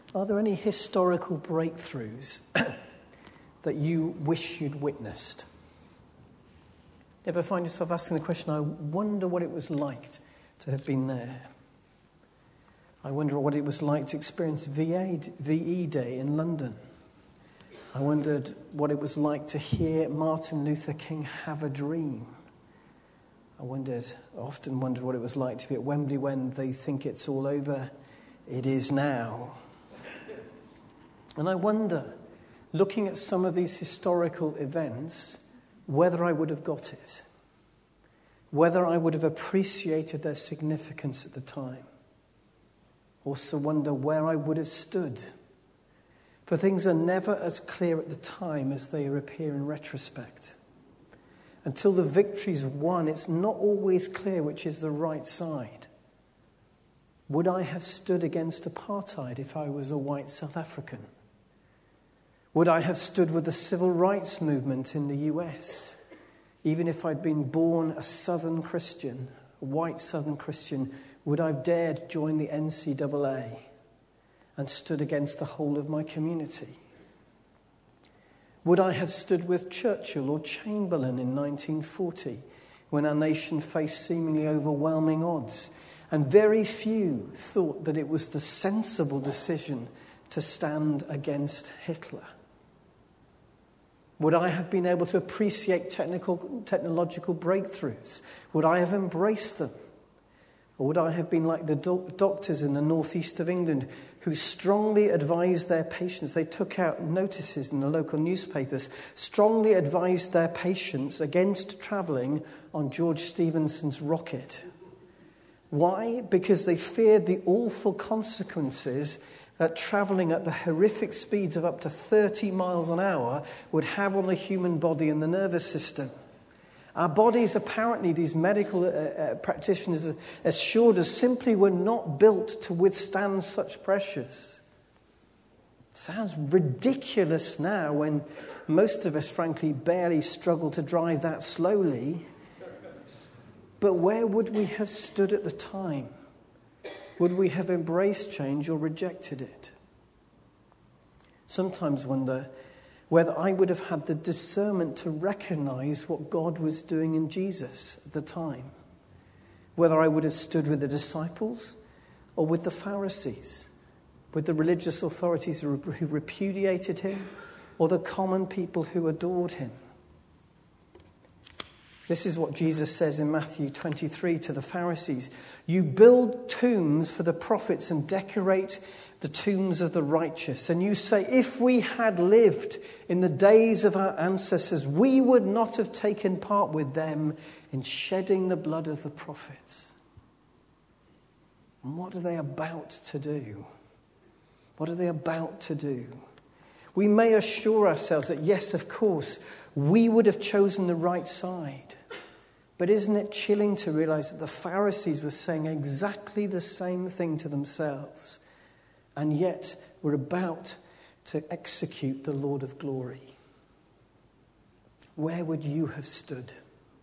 Are there any historical breakthroughs that you wish you'd witnessed? Ever find yourself asking the question, I wonder what it was like to have been there? I wonder what it was like to experience VE Day in London. I wondered what it was like to hear Martin Luther King have a dream. I often wondered what it was like to be at Wembley when they think it's all over. It is now. And I wonder, looking at some of these historical events, whether I would have got it, whether I would have appreciated their significance at the time. Also wonder where I would have stood. For things are never as clear at the time as they appear in retrospect. Until the victory's won, it's not always clear which is the right side. Would I have stood against apartheid if I was a white South African? Would I have stood with the civil rights movement in the US, even if I'd been born a Southern Christian, a white Southern Christian? Would I have dared join the NCAA and stood against the whole of my community? Would I have stood with Churchill or Chamberlain in 1940 when our nation faced seemingly overwhelming odds and very few thought that it was the sensible decision to stand against Hitler? Would I have been able to appreciate technological breakthroughs? Would I have embraced them? Or would I have been like the doctors in the northeast of England who strongly advised their patients? They took out notices in the local newspapers, strongly advised their patients against travelling on George Stephenson's rocket. Why? Because they feared the awful consequences that travelling at the horrific speeds of up to 30 miles an hour would have on the human body and the nervous system. Our bodies, apparently, these medical practitioners assured us, simply were not built to withstand such pressures. Sounds ridiculous now when most of us, frankly, barely struggle to drive that slowly. But where would we have stood at the time? Would we have embraced change or rejected it? Sometimes wonder whether I would have had the discernment to recognize what God was doing in Jesus at the time. Whether I would have stood with the disciples or with the Pharisees, with the religious authorities who repudiated him, or the common people who adored him. This is what Jesus says in Matthew 23 to the Pharisees. You build tombs for the prophets and decorate the tombs of the righteous. And you say, if we had lived in the days of our ancestors, we would not have taken part with them in shedding the blood of the prophets. And what are they about to do? What are they about to do? We may assure ourselves that, yes, of course, we would have chosen the right side. But isn't it chilling to realize that the Pharisees were saying exactly the same thing to themselves, and yet were about to execute the Lord of glory? Where would you have stood?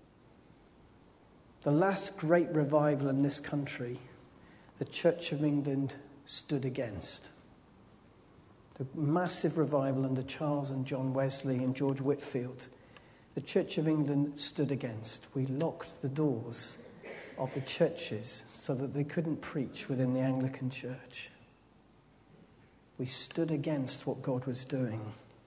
The last great revival in this country, the Church of England stood against. The massive revival under Charles and John Wesley and George Whitefield, the Church of England stood against. We locked the doors of the churches so that they couldn't preach within the Anglican Church. We stood against what God was doing.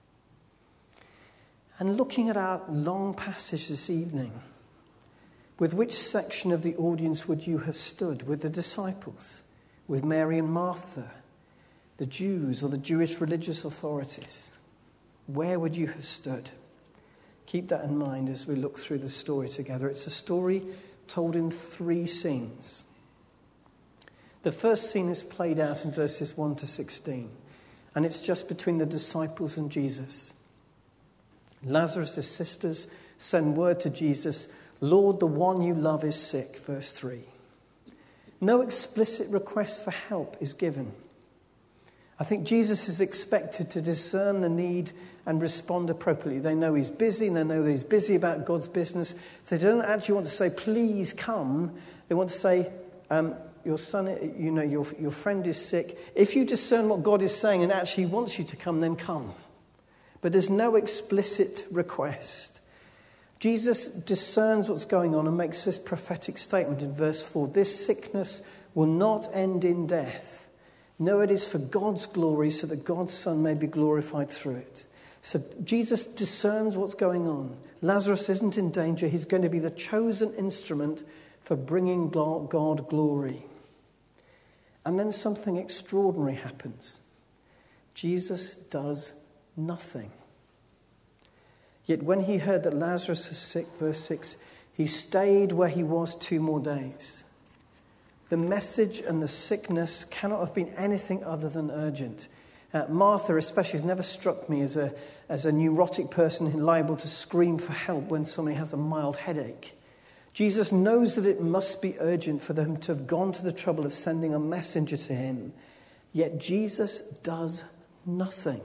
And looking at our long passage this evening, with which section of the audience would you have stood? With the disciples? With Mary and Martha? The Jews or the Jewish religious authorities? Where would you have stood? Keep that in mind as we look through the story together. It's a story told in 3 scenes. The first scene is played out in verses 1 to 16, and it's just between the disciples and Jesus. Lazarus' sisters send word to Jesus, Lord, the one you love is sick, verse 3. No explicit request for help is given. I think Jesus is expected to discern the need and respond appropriately. They know he's busy, and they know that he's busy about God's business. So they don't actually want to say, please come. They want to say, your son, your friend is sick. If you discern what God is saying and actually wants you to come, then come. But there's no explicit request. Jesus discerns what's going on and makes this prophetic statement in verse 4. This sickness will not end in death. No, it is for God's glory, so that God's Son may be glorified through it. So Jesus discerns what's going on. Lazarus isn't in danger. He's going to be the chosen instrument for bringing God glory. And then something extraordinary happens. Jesus does nothing. Yet when he heard that Lazarus was sick, verse 6, he stayed where he was 2 more days. The message and the sickness cannot have been anything other than urgent. Martha especially has never struck me as a neurotic person liable to scream for help when somebody has a mild headache. Jesus knows that it must be urgent for them to have gone to the trouble of sending a messenger to him. Yet Jesus does nothing.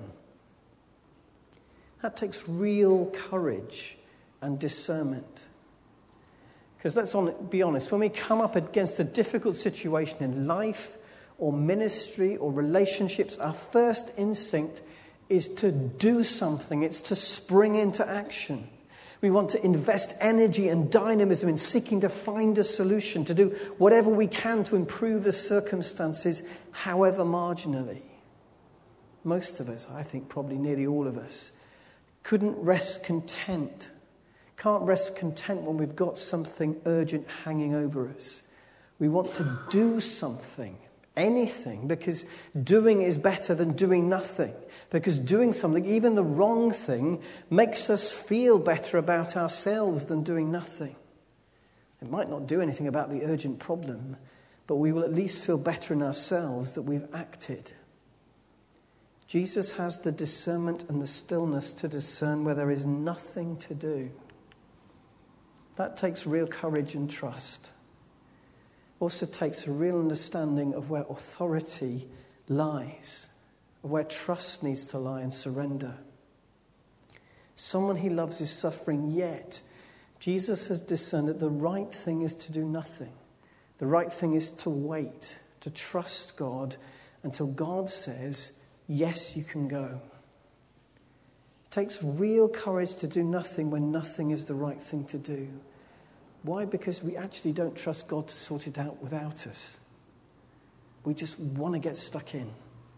That takes real courage and discernment. Because let's be honest, when we come up against a difficult situation in life or ministry or relationships, our first instinct is to do something. It's to spring into action. We want to invest energy and dynamism in seeking to find a solution, to do whatever we can to improve the circumstances, however marginally. Most of us, I think probably nearly all of us, can't rest content when we've got something urgent hanging over us. We want to do something, anything, because doing is better than doing nothing. Because doing something, even the wrong thing, makes us feel better about ourselves than doing nothing. It might not do anything about the urgent problem, but we will at least feel better in ourselves that we've acted. Jesus has the discernment and the stillness to discern where there is nothing to do. That takes real courage and trust. Also takes a real understanding of where authority lies, where trust needs to lie and surrender. Someone he loves is suffering, yet Jesus has discerned that the right thing is to do nothing. The right thing is to wait, to trust God until God says, yes, you can go. It takes real courage to do nothing when nothing is the right thing to do. Why? Because we actually don't trust God to sort it out without us. We just want to get stuck in.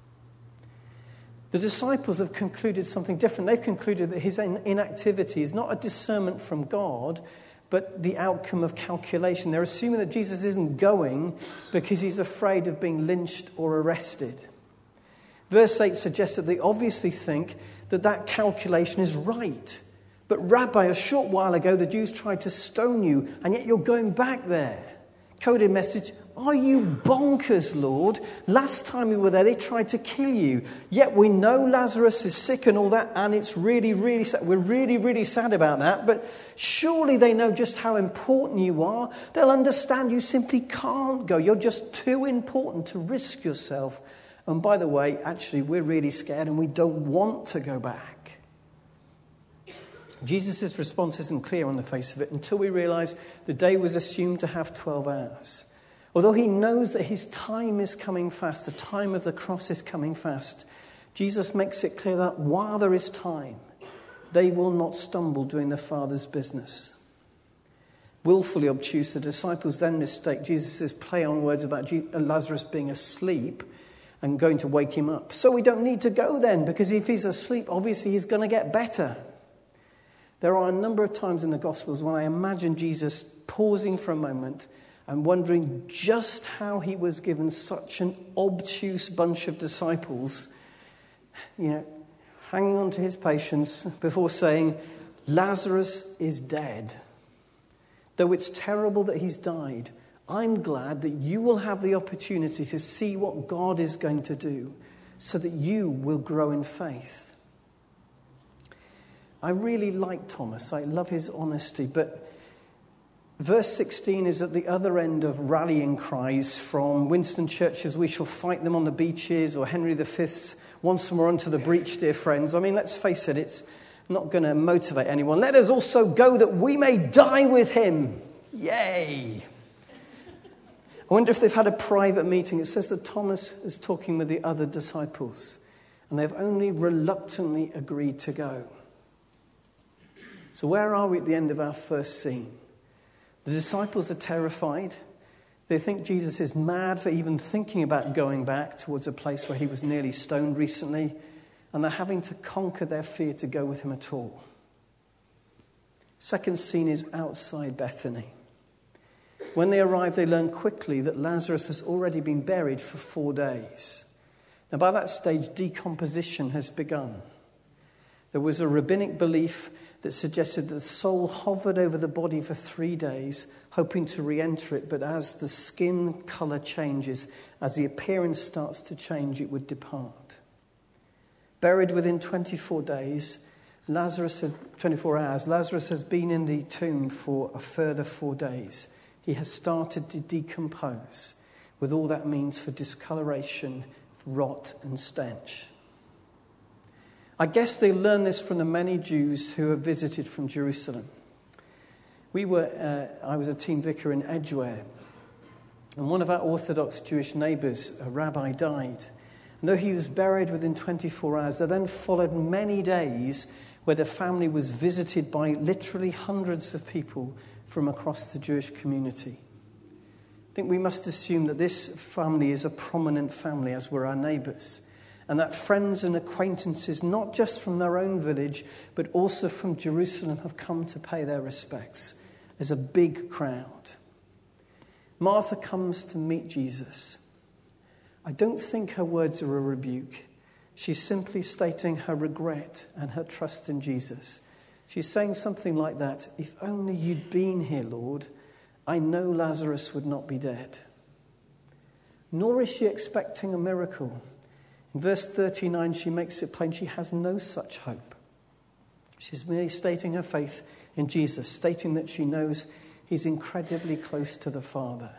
The disciples have concluded something different. They've concluded that his inactivity is not a discernment from God, but the outcome of calculation. They're assuming that Jesus isn't going because he's afraid of being lynched or arrested. Verse 8 suggests that they obviously think that calculation is right. But Rabbi, a short while ago the Jews tried to stone you, and yet you're going back there. Coded message, are you bonkers, Lord? Last time we were there, they tried to kill you. Yet we know Lazarus is sick and all that, and it's really, really sad. We're really, really sad about that. But surely they know just how important you are. They'll understand you simply can't go. You're just too important to risk yourself. And by the way, actually, we're really scared and we don't want to go back. Jesus' response isn't clear on the face of it until we realize the day was assumed to have 12 hours. Although he knows that his time is coming fast, the time of the cross is coming fast, Jesus makes it clear that while there is time, they will not stumble doing the Father's business. Willfully obtuse, the disciples then mistake Jesus' play on words about Lazarus being asleep and going to wake him up. So we don't need to go then, because if he's asleep, obviously he's going to get better. There are a number of times in the Gospels when I imagine Jesus pausing for a moment and wondering just how he was given such an obtuse bunch of disciples, hanging on to his patience before saying, Lazarus is dead. Though it's terrible that he's died, I'm glad that you will have the opportunity to see what God is going to do so that you will grow in faith. I really like Thomas. I love his honesty. But verse 16 is at the other end of rallying cries from Winston Churchill's "We shall fight them on the beaches," or Henry V's "Once more onto the breach, dear friends." I mean, let's face it, it's not going to motivate anyone. Let us also go that we may die with him. Yay! I wonder if they've had a private meeting. It says that Thomas is talking with the other disciples, and they've only reluctantly agreed to go. So where are we at the end of our first scene? The disciples are terrified. They think Jesus is mad for even thinking about going back towards a place where he was nearly stoned recently, and they're having to conquer their fear to go with him at all. Second scene is outside Bethany. When they arrive, they learn quickly that Lazarus has already been buried for 4 days. Now, by that stage, decomposition has begun. There was a rabbinic belief that suggested that the soul hovered over the body for 3 days, hoping to re-enter it, but as the skin colour changes, as the appearance starts to change, it would depart. Buried within 24 days, 24 hours, Lazarus has been in the tomb for a further 4 days. He has started to decompose, with all that means for discoloration, rot and stench. I guess they learned this from the many Jews who have visited from Jerusalem. I was a teen vicar in Edgware, and one of our Orthodox Jewish neighbours, a rabbi, died. And though he was buried within 24 hours, there then followed many days where the family was visited by literally hundreds of people from across the Jewish community. I think we must assume that this family is a prominent family, as were our neighbours, and that friends and acquaintances, not just from their own village, but also from Jerusalem, have come to pay their respects. There's a big crowd. Martha comes to meet Jesus. I don't think her words are a rebuke. She's simply stating her regret and her trust in Jesus. She's saying something like that: if only you'd been here, Lord, I know Lazarus would not be dead. Nor is she expecting a miracle. In verse 39, she makes it plain she has no such hope. She's merely stating her faith in Jesus, stating that she knows he's incredibly close to the Father.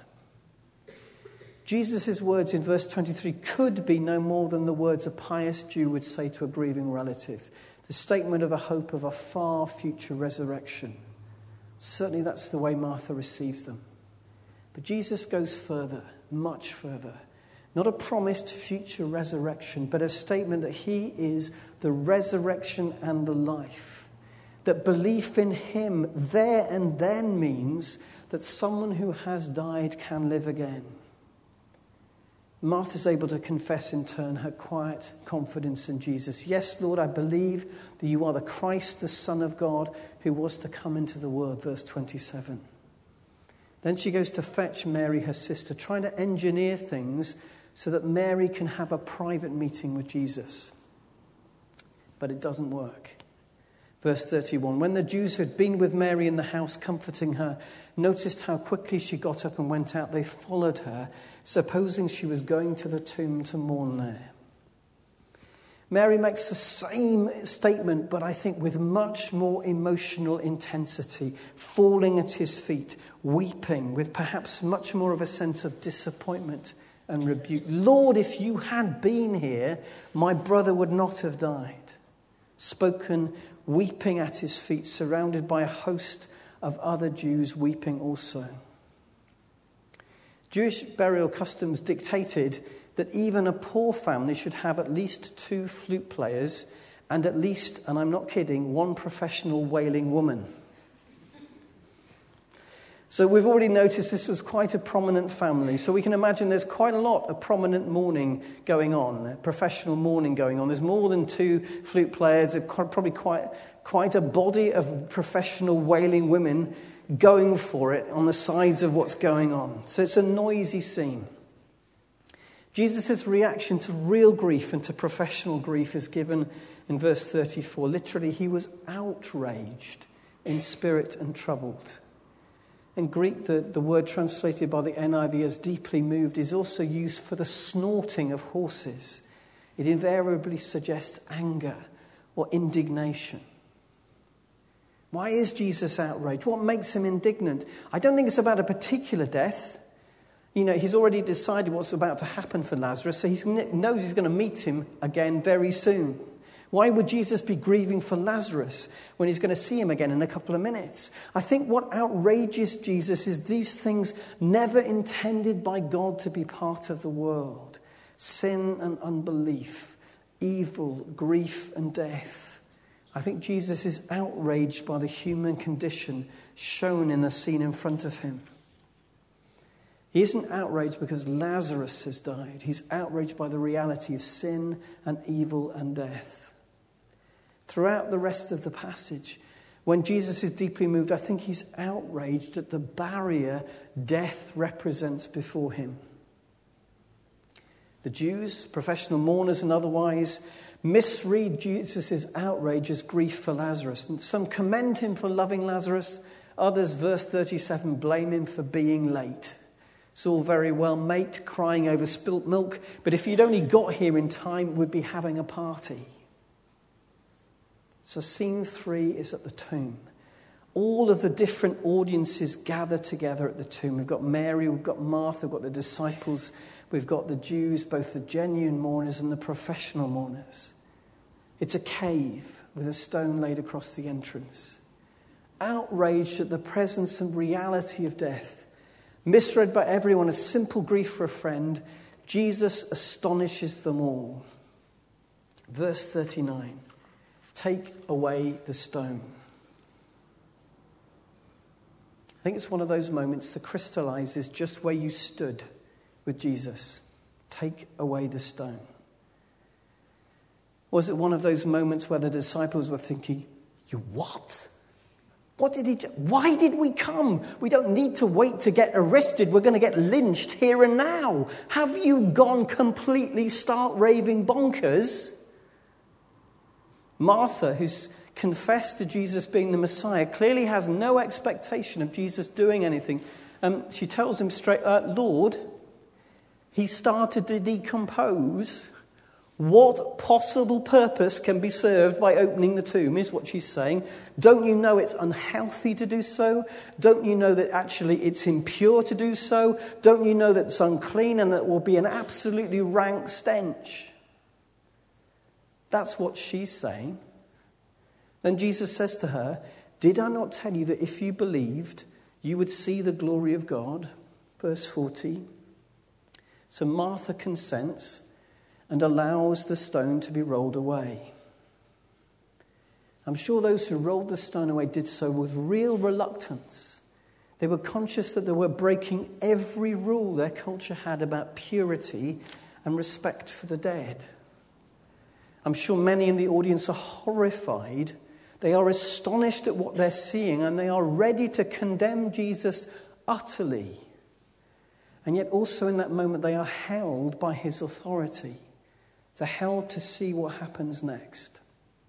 Jesus' words in verse 23 could be no more than the words a pious Jew would say to a grieving relative. The statement of a hope of a far future resurrection. Certainly that's the way Martha receives them. But Jesus goes further, much further. Not a promised future resurrection, but a statement that he is the resurrection and the life. That belief in him there and then means that someone who has died can live again. Martha's able to confess in turn her quiet confidence in Jesus. Yes, Lord, I believe that you are the Christ, the Son of God, who was to come into the world, verse 27. Then she goes to fetch Mary, her sister, trying to engineer things so that Mary can have a private meeting with Jesus. But it doesn't work. Verse 31, when the Jews who had been with Mary in the house comforting her noticed how quickly she got up and went out, they followed her, supposing she was going to the tomb to mourn there. Mary makes the same statement, but I think with much more emotional intensity, falling at his feet, weeping, with perhaps much more of a sense of disappointment and rebuke. Lord, if you had been here, my brother would not have died. Spoken, weeping at his feet, surrounded by a host of other Jews weeping also. Jewish burial customs dictated that even a poor family should have at least 2 flute players and at least, and I'm not kidding, 1 professional wailing woman. So we've already noticed this was quite a prominent family. So we can imagine there's quite a lot of prominent mourning going on, professional mourning going on. There's more than 2 flute players, probably quite a body of professional wailing women going for it on the sides of what's going on. So it's a noisy scene. Jesus' reaction to real grief and to professional grief is given in verse 34. Literally, he was outraged in spirit and troubled. In Greek, the word translated by the NIV as deeply moved is also used for the snorting of horses. It invariably suggests anger or indignation. Why is Jesus outraged? What makes him indignant? I don't think it's about a particular death. You know, he's already decided what's about to happen for Lazarus, so he knows he's going to meet him again very soon. Why would Jesus be grieving for Lazarus when he's going to see him again in a couple of minutes? I think what outrages Jesus is these things never intended by God to be part of the world. Sin and unbelief, evil, grief and death. I think Jesus is outraged by the human condition shown in the scene in front of him. He isn't outraged because Lazarus has died. He's outraged by the reality of sin and evil and death. Throughout the rest of the passage, when Jesus is deeply moved, I think he's outraged at the barrier death represents before him. The Jews, professional mourners and otherwise, misread Jesus' outrage as grief for Lazarus. And some commend him for loving Lazarus. Others, verse 37, blame him for being late. It's all very well, mate, crying over spilt milk, but if you'd only got here in time, we'd be having a party. So scene 3 is at the tomb. All of the different audiences gather together at the tomb. We've got Mary, we've got Martha, we've got the disciples, we've got the Jews, both the genuine mourners and the professional mourners. It's a cave with a stone laid across the entrance. Outraged at the presence and reality of death, misread by everyone as simple grief for a friend, Jesus astonishes them all. Verse 39. Take away the stone. I think it's one of those moments that crystallizes just where you stood with Jesus. Take away the stone. Was it one of those moments where the disciples were thinking, you what? What did he do? Why did we come? We don't need to wait to get arrested. We're going to get lynched here and now. Have you gone completely stark raving bonkers? Martha, who's confessed to Jesus being the Messiah, clearly has no expectation of Jesus doing anything. She tells him straight, Lord, he started to decompose. What possible purpose can be served by opening the tomb, is what she's saying. Don't you know it's unhealthy to do so? Don't you know that actually it's impure to do so? Don't you know that it's unclean and that it will be an absolutely rank stench? That's what she's saying. Then Jesus says to her, did I not tell you that if you believed, you would see the glory of God? Verse 40. So Martha consents and allows the stone to be rolled away. I'm sure those who rolled the stone away did so with real reluctance. They were conscious that they were breaking every rule their culture had about purity and respect for the dead. I'm sure many in the audience are horrified. They are astonished at what they're seeing, and they are ready to condemn Jesus utterly. And yet also in that moment they are held by his authority. They're held to see what happens next.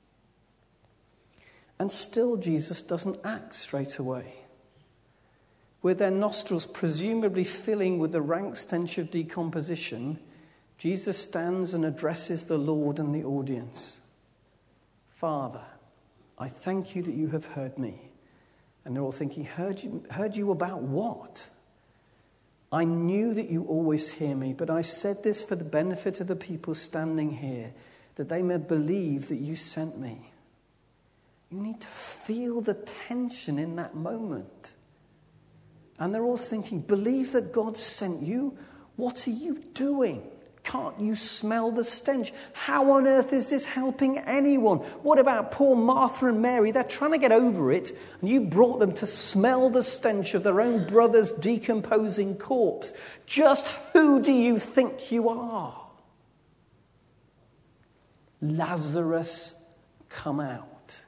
And still Jesus doesn't act straight away. With their nostrils presumably filling with the rank stench of decomposition, Jesus stands and addresses the Lord and the audience. Father, I thank you that you have heard me. And they're all thinking, heard you about what? I knew that you always hear me, but I said this for the benefit of the people standing here, that they may believe that you sent me. You need to feel the tension in that moment. And they're all thinking, believe that God sent you? What are you doing? Can't you smell the stench? How on earth is this helping anyone? What about poor Martha and Mary? They're trying to get over it, and you brought them to smell the stench of their own brother's decomposing corpse. Just who do you think you are? Lazarus, come out.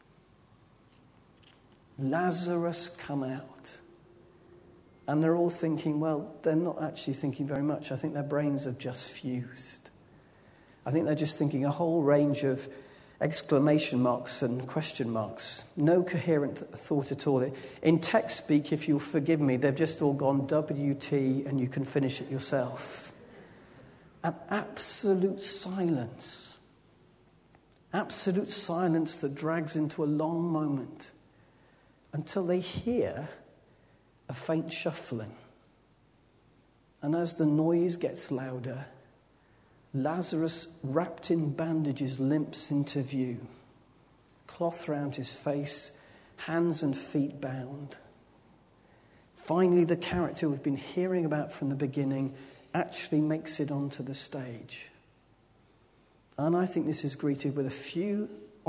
Lazarus, come out. And they're all thinking, well, they're not actually thinking very much. I think their brains have just fused. I think they're just thinking a whole range of exclamation marks and question marks. No coherent thought at all. In text speak, if you'll forgive me, they've just all gone WT and you can finish it yourself. An absolute silence. Absolute silence that drags into a long moment until they hear a faint shuffling. And as the noise gets louder, Lazarus, wrapped in bandages, limps into view. Cloth round his face, hands and feet bound. Finally, the character we've been hearing about from the beginning actually makes it onto the stage. And I think this is greeted with a few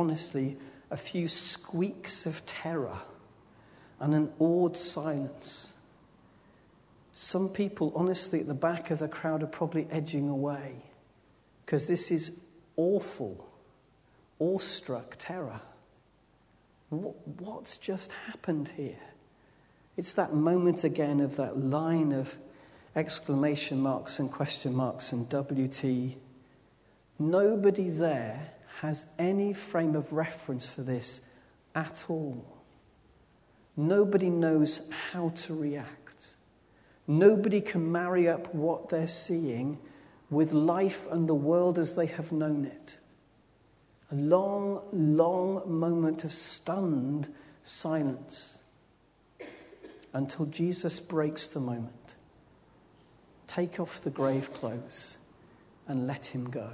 squeaks of terror and an awed silence. Some people, honestly, at the back of the crowd are probably edging away because this is awful, awestruck terror. What's just happened here? It's that moment again of that line of exclamation marks and question marks and WT. Nobody there has any frame of reference for this at all. Nobody knows how to react. Nobody can marry up what they're seeing with life and the world as they have known it. A long, long moment of stunned silence until Jesus breaks the moment. Take off the grave clothes and let him go.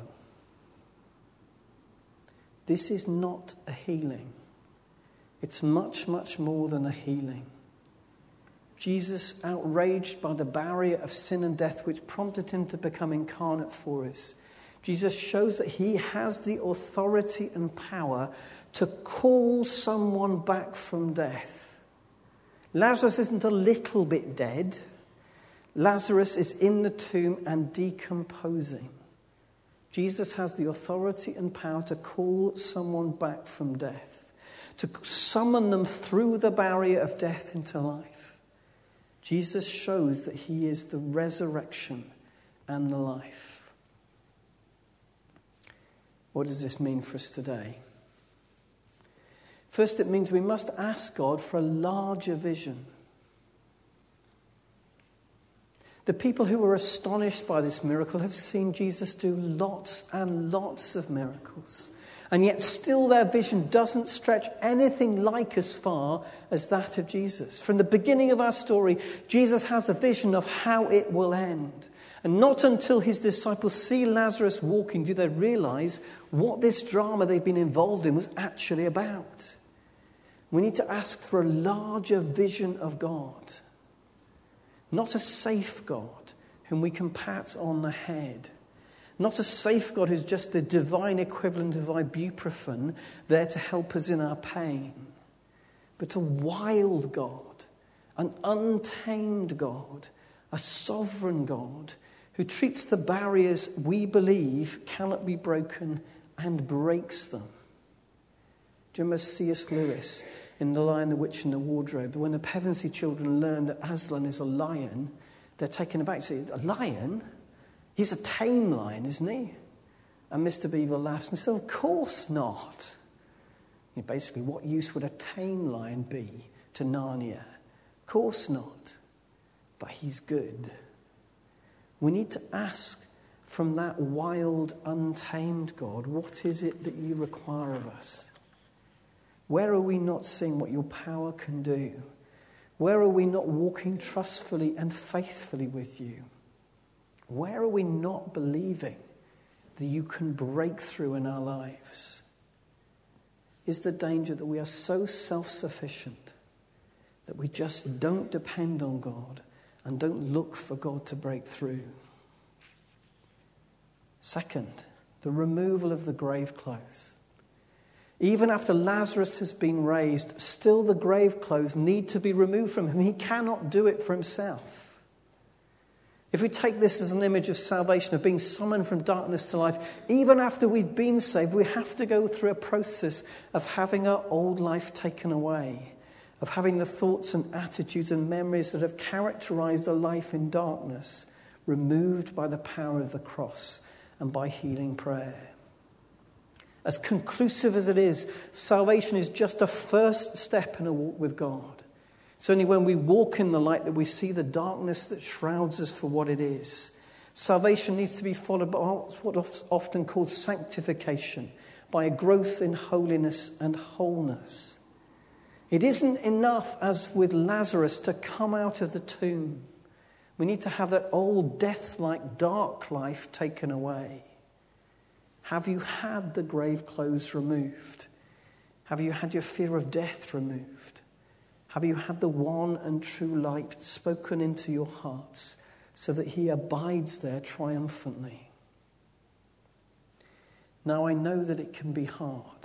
This is not a healing. It's much, much more than a healing. Jesus, outraged by the barrier of sin and death which prompted him to become incarnate for us, Jesus shows that he has the authority and power to call someone back from death. Lazarus isn't a little bit dead. Lazarus is in the tomb and decomposing. Jesus has the authority and power to call someone back from death, to summon them through the barrier of death into life. Jesus shows that he is the resurrection and the life. What does this mean for us today? First, it means we must ask God for a larger vision. The people who were astonished by this miracle have seen Jesus do lots and lots of miracles. And yet still their vision doesn't stretch anything like as far as that of Jesus. From the beginning of our story, Jesus has a vision of how it will end. And not until his disciples see Lazarus walking do they realize what this drama they've been involved in was actually about. We need to ask for a larger vision of God. Not a safe God whom we can pat on the head. Not a safe God who's just the divine equivalent of ibuprofen there to help us in our pain. But a wild God, an untamed God, a sovereign God who treats the barriers we believe cannot be broken and breaks them. Do you remember C.S. Lewis in The Lion, the Witch and the Wardrobe? When the Pevensey children learn that Aslan is a lion, they're taken aback and say, a lion? He's a tame lion, isn't he? And Mr. Beaver laughs and says, of course not. Basically, what use would a tame lion be to Narnia? Of course not. But he's good. We need to ask from that wild, untamed God, what is it that you require of us? Where are we not seeing what your power can do? Where are we not walking trustfully and faithfully with you? Where are we not believing that you can break through in our lives? Is the danger that we are so self-sufficient that we just don't depend on God and don't look for God to break through? Second, the removal of the grave clothes. Even after Lazarus has been raised, still the grave clothes need to be removed from him. He cannot do it for himself. If we take this as an image of salvation, of being summoned from darkness to life, even after we've been saved, we have to go through a process of having our old life taken away, of having the thoughts and attitudes and memories that have characterized a life in darkness removed by the power of the cross and by healing prayer. As conclusive as it is, salvation is just a first step in a walk with God. It's only when we walk in the light that we see the darkness that shrouds us for what it is. Salvation needs to be followed by what's often called sanctification, by a growth in holiness and wholeness. It isn't enough, as with Lazarus, to come out of the tomb. We need to have that old death-like dark life taken away. Have you had the grave clothes removed? Have you had your fear of death removed? Have you had the one and true light spoken into your hearts so that he abides there triumphantly? Now I know that it can be hard.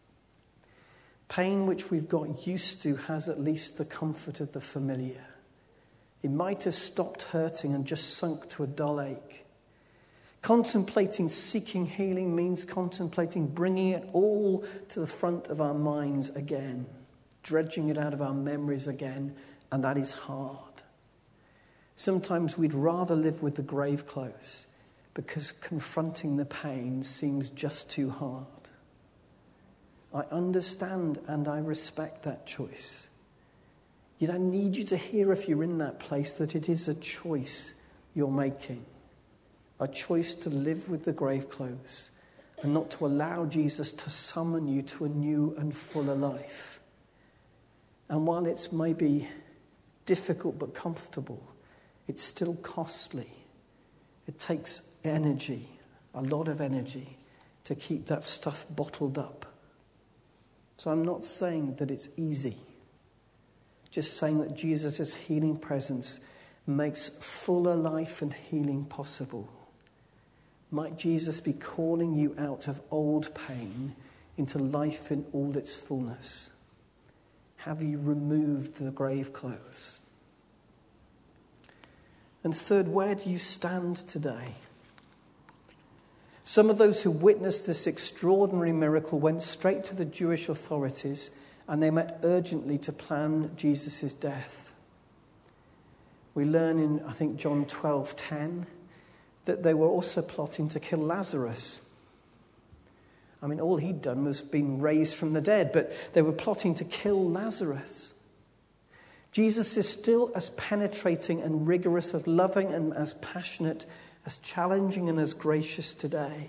Pain which we've got used to has at least the comfort of the familiar. It might have stopped hurting and just sunk to a dull ache. Contemplating seeking healing means contemplating bringing it all to the front of our minds again, dredging it out of our memories again, and that is hard. Sometimes we'd rather live with the grave clothes because confronting the pain seems just too hard. I understand and I respect that choice. Yet I need you to hear, if you're in that place, that it is a choice you're making. A choice to live with the grave clothes and not to allow Jesus to summon you to a new and fuller life. And while it's maybe difficult but comfortable, it's still costly. It takes energy, a lot of energy, to keep that stuff bottled up. So I'm not saying that it's easy. Just saying that Jesus' healing presence makes fuller life and healing possible. Might Jesus be calling you out of old pain into life in all its fullness? Have you removed the grave clothes? And third, where do you stand today? Some of those who witnessed this extraordinary miracle went straight to the Jewish authorities and they met urgently to plan Jesus' death. We learn in, I think, John 12:10, that they were also plotting to kill Lazarus. I mean, all he'd done was been raised from the dead, but they were plotting to kill Lazarus. Jesus is still as penetrating and rigorous, as loving and as passionate, as challenging and as gracious today.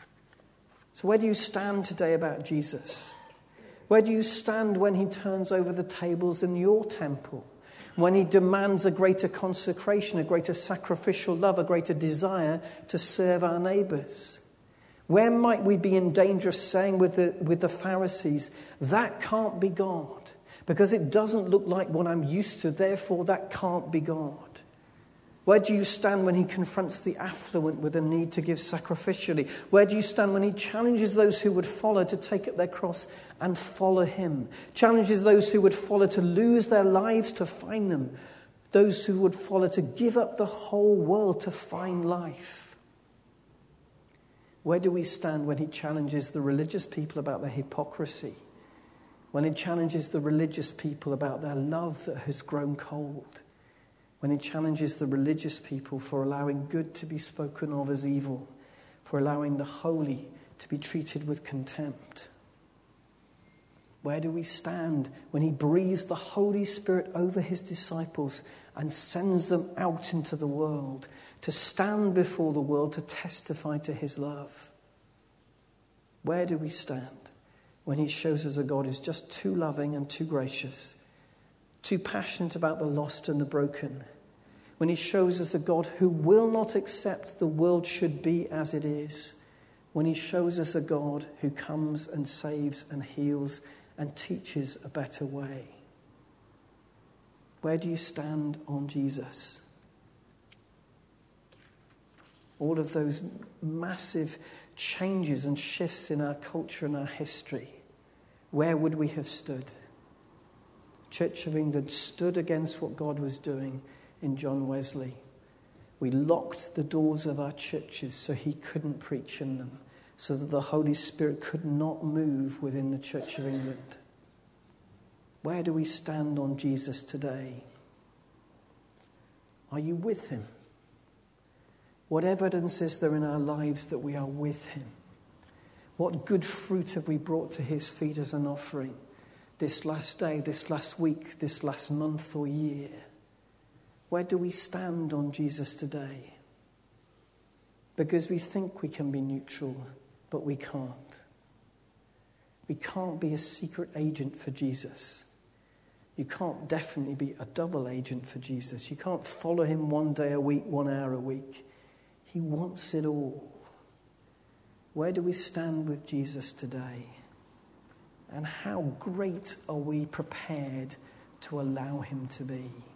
So where do you stand today about Jesus? Where do you stand when he turns over the tables in your temple? When he demands a greater consecration, a greater sacrificial love, a greater desire to serve our neighbours? Where might we be in danger of saying with the Pharisees, that can't be God, because it doesn't look like what I'm used to, therefore that can't be God? Where do you stand when he confronts the affluent with a need to give sacrificially? Where do you stand when he challenges those who would follow to take up their cross and follow him? Challenges those who would follow to lose their lives to find them. Those who would follow to give up the whole world to find life. Where do we stand when he challenges the religious people about their hypocrisy? When he challenges the religious people about their love that has grown cold? When he challenges the religious people for allowing good to be spoken of as evil, for allowing the holy to be treated with contempt? Where do we stand when he breathes the Holy Spirit over his disciples and sends them out into the world to stand before the world to testify to his love? Where do we stand when he shows us a God who's just too loving and too gracious, too passionate about the lost and the broken, when he shows us a God who will not accept the world should be as it is, when he shows us a God who comes and saves and heals and teaches a better way? Where do you stand on Jesus? All of those massive changes and shifts in our culture and our history, where would we have stood? Church of England stood against what God was doing in John Wesley. We locked the doors of our churches so he couldn't preach in them, so that the Holy Spirit could not move within the Church of England. Where do we stand on Jesus today? Are you with him? What evidence is there in our lives that we are with him? What good fruit have we brought to his feet as an offering this last day, this last week, this last month or year? Where do we stand on Jesus today? Because we think we can be neutral, but we can't. We can't be a secret agent for Jesus. You can't definitely be a double agent for Jesus. You can't follow him one day a week, 1 hour a week. He wants it all. Where do we stand with Jesus today? And how great are we prepared to allow him to be?